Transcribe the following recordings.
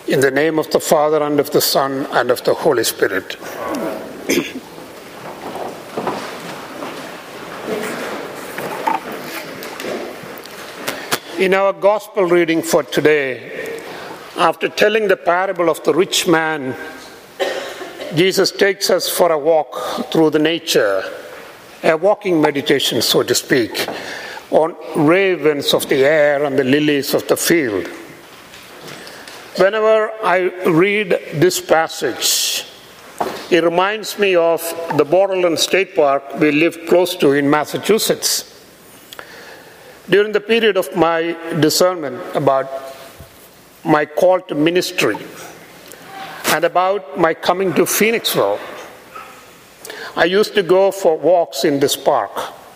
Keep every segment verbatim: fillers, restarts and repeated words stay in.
In the name of the Father, and of the Son, and of the Holy Spirit. In our gospel reading for today, after telling the parable of the rich man, Jesus takes us for a walk through the nature, a walking meditation, so to speak, on ravens of the air and the lilies of the field. Whenever I read this passage, it reminds me of the Borderland State Park we lived close to in Massachusetts. During the period of my discernment about my call to ministry and about my coming to Phoenixville, I used to go for walks in this park.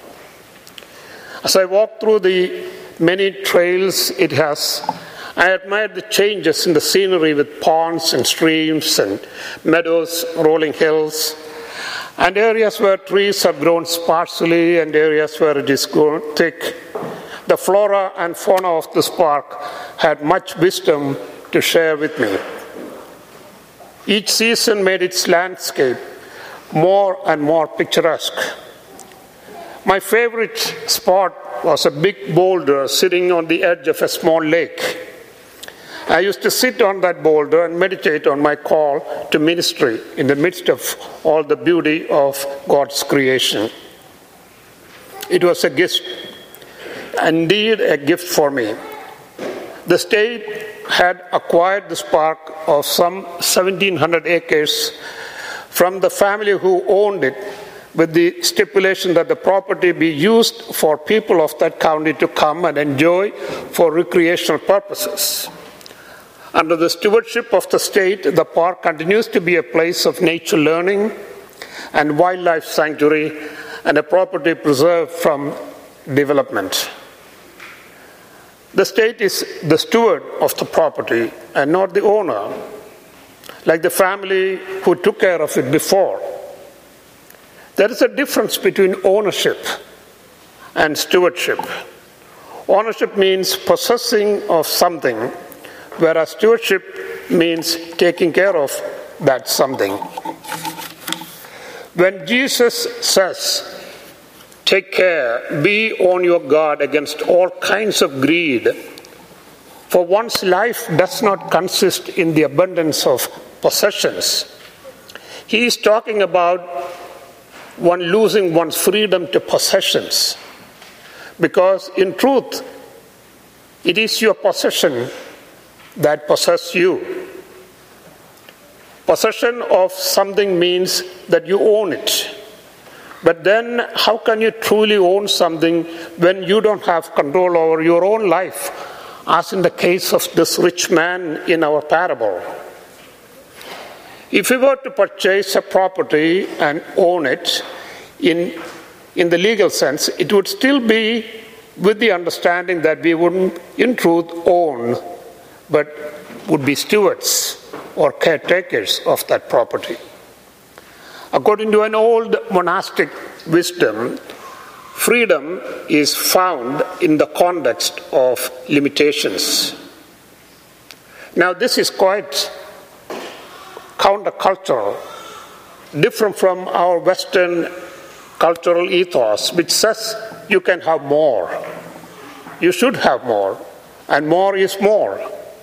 As I walked through the many trails it has, I admired the changes in the scenery with ponds and streams and meadows, rolling hills, and areas where trees have grown sparsely and areas where it is grown thick. The flora and fauna of this park had much wisdom to share with me. Each season made its landscape more and more picturesque. My favorite spot was a big boulder sitting on the edge of a small lake. I used to sit on that boulder and meditate on my call to ministry in the midst of all the beauty of God's creation. It was a gift, indeed a gift for me. The state had acquired this park of some seventeen hundred acres from the family who owned it, with the stipulation that the property be used for people of that county to come and enjoy for recreational purposes. Under the stewardship of the state, the park continues to be a place of nature learning and wildlife sanctuary and a property preserved from development. The state is the steward of the property and not the owner, like the family who took care of it before. There is a difference between ownership and stewardship. Ownership means possessing of something, whereas stewardship means taking care of that something. When Jesus says, "Take care, be on your guard against all kinds of greed," for one's life does not consist in the abundance of possessions. He is talking about one losing one's freedom to possessions, because in truth, it is your possession that possess you. Possession of something means that you own it. But then how can you truly own something when you don't have control over your own life, as in the case of this rich man in our parable? If we were to purchase a property and own it in, in the legal sense, it would still be with the understanding that we wouldn't in truth own, but would be stewards or caretakers of that property. According to an old monastic wisdom, freedom is found in the context of limitations. Now, this is quite countercultural, different from our Western cultural ethos, which says you can have more, you should have more, and more is more.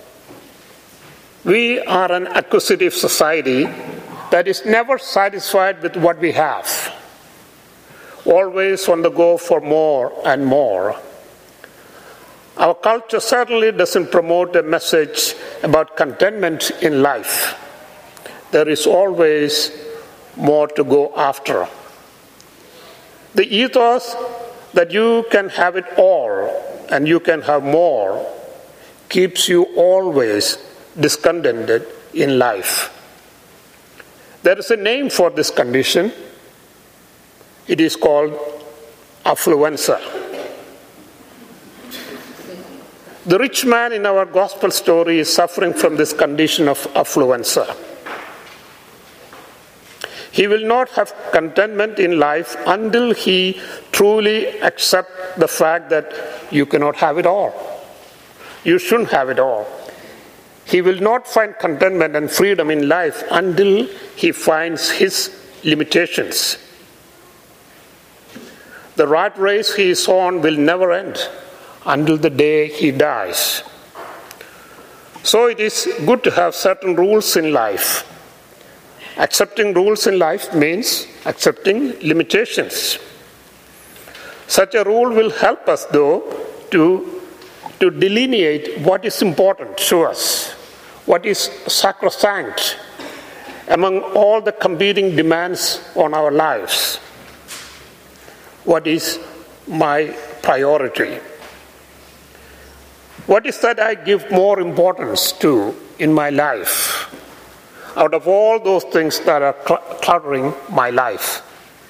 We are an acquisitive society that is never satisfied with what we have, always on the go for more and more. Our culture certainly doesn't promote a message about contentment in life. There is always more to go after. The ethos that you can have it all and you can have more keeps you always discontented in life. There is a name for this condition. It is called affluenza. The rich man in our gospel story is suffering from this condition of affluenza. He will not have contentment in life until he truly accepts the fact that you cannot have it all. You shouldn't have it all. He will not find contentment and freedom in life until he finds his limitations. The rat race he is on will never end until the day he dies. So it is good to have certain rules in life. Accepting rules in life means accepting limitations. Such a rule will help us, though, to, to delineate what is important to us, what is sacrosanct among all the competing demands on our lives. What is my priority? What is that I give more importance to in my life out of all those things that are cluttering my life?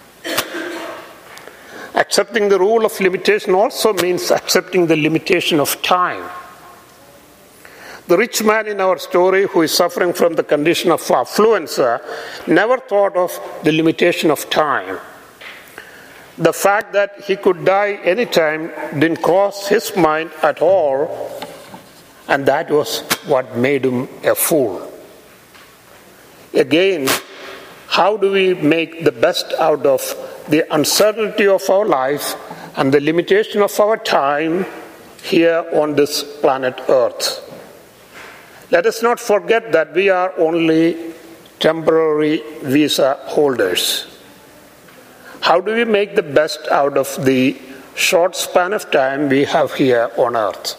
Accepting the rule of limitation also means accepting the limitation of time. The rich man in our story who is suffering from the condition of affluenza never thought of the limitation of time. The fact that he could die anytime didn't cross his mind at all, and that was what made him a fool. Again, how do we make the best out of the uncertainty of our life and the limitation of our time here on this planet Earth? Let us not forget that we are only temporary visa holders. How do we make the best out of the short span of time we have here on Earth?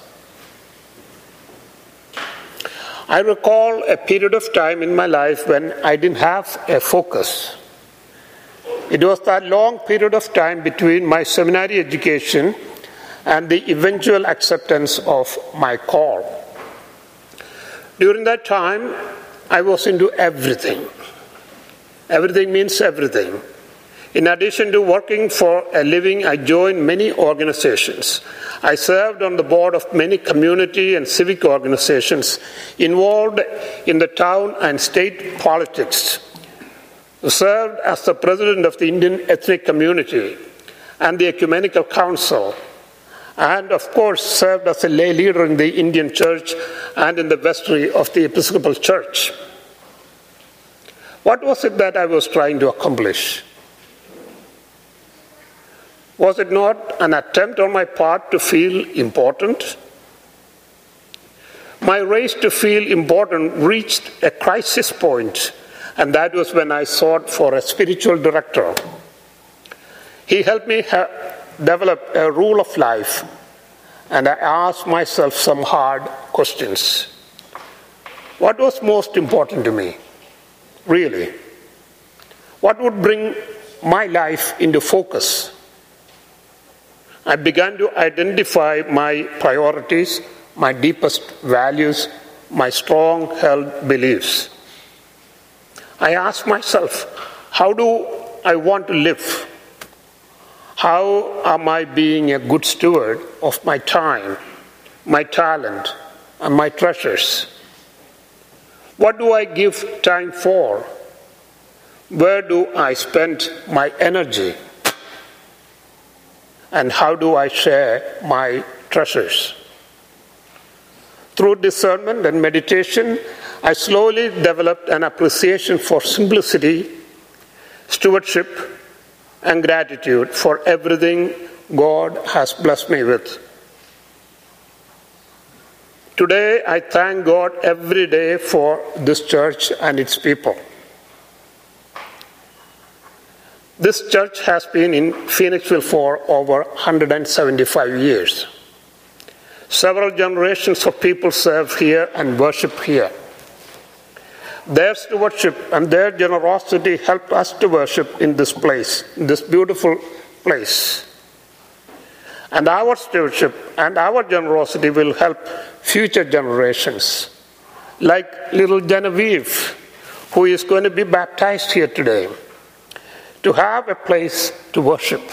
I recall a period of time in my life when I didn't have a focus. It was that long period of time between my seminary education and the eventual acceptance of my call. During that time, I was into everything. Everything means everything. In addition to working for a living, I joined many organizations. I served on the board of many community and civic organizations involved in the town and state politics. Served as the president of the Indian ethnic community and the Ecumenical Council, and of course served as a lay leader in the Indian Church and in the vestry of the Episcopal Church. What was it that I was trying to accomplish? Was it not an attempt on my part to feel important? My race to feel important reached a crisis point, and that was when I sought for a spiritual director. He helped me ha- develop a rule of life, and I asked myself some hard questions. What was most important to me, really? What would bring my life into focus? I began to identify my priorities, my deepest values, my strong-held beliefs. I asked myself, how do I want to live? How am I being a good steward of my time, my talent, and my treasures? What do I give time for? Where do I spend my energy? And how do I share my treasures? Through discernment and meditation, I slowly developed an appreciation for simplicity, stewardship, and gratitude for everything God has blessed me with. Today, I thank God every day for this church and its people. This church has been in Phoenixville for over one hundred seventy-five years. Several generations of people serve here and worship here. Their stewardship and their generosity helped us to worship in this place, in this beautiful place. And our stewardship and our generosity will help future generations, like little Genevieve, who is going to be baptized here today, to have a place to worship.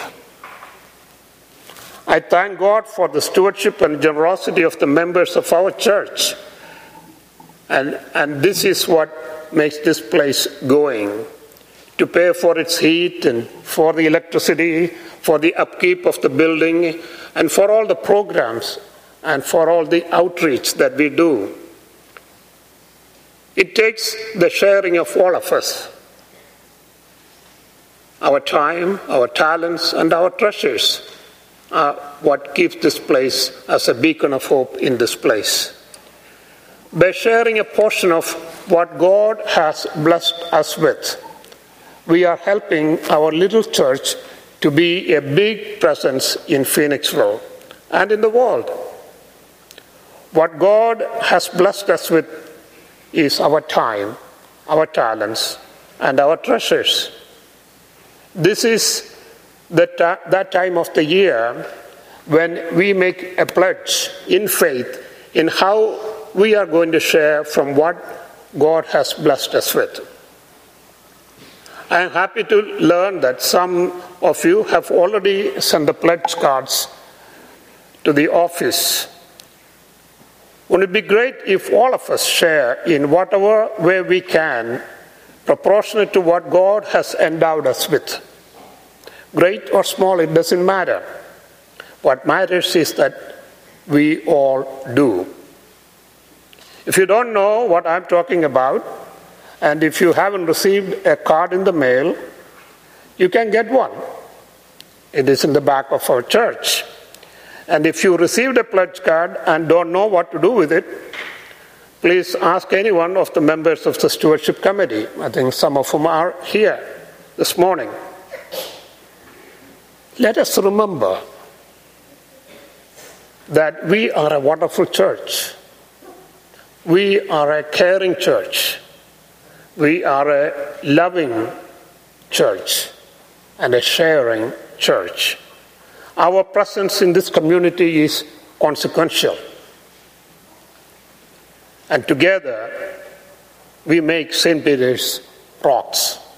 I thank God for the stewardship and generosity of the members of our church. And, and this is what makes this place going. To pay for its heat and for the electricity, for the upkeep of the building, and for all the programs and for all the outreach that we do. It takes the sharing of all of us, our time, our talents, and our treasures are what keeps this place as a beacon of hope in this place. By sharing a portion of what God has blessed us with, we are helping our little church to be a big presence in Phoenixville and in the world. What God has blessed us with is our time, our talents, and our treasures. This is the ta- that time of the year when we make a pledge in faith in how we are going to share from what God has blessed us with. I am happy to learn that some of you have already sent the pledge cards to the office. Wouldn't it be great if all of us share in whatever way we can, proportionate to what God has endowed us with? Great or small, it doesn't matter. What matters is that we all do. If you don't know what I'm talking about, and if you haven't received a card in the mail, you can get one. It is in the back of our church. And if you received a pledge card and don't know what to do with it, please ask any one of the members of the stewardship committee. I think some of them are here this morning. Let us remember that we are a wonderful church. We are a caring church. We are a loving church and a sharing church. Our presence in this community is consequential. And together, we make Saint Peter's rocks.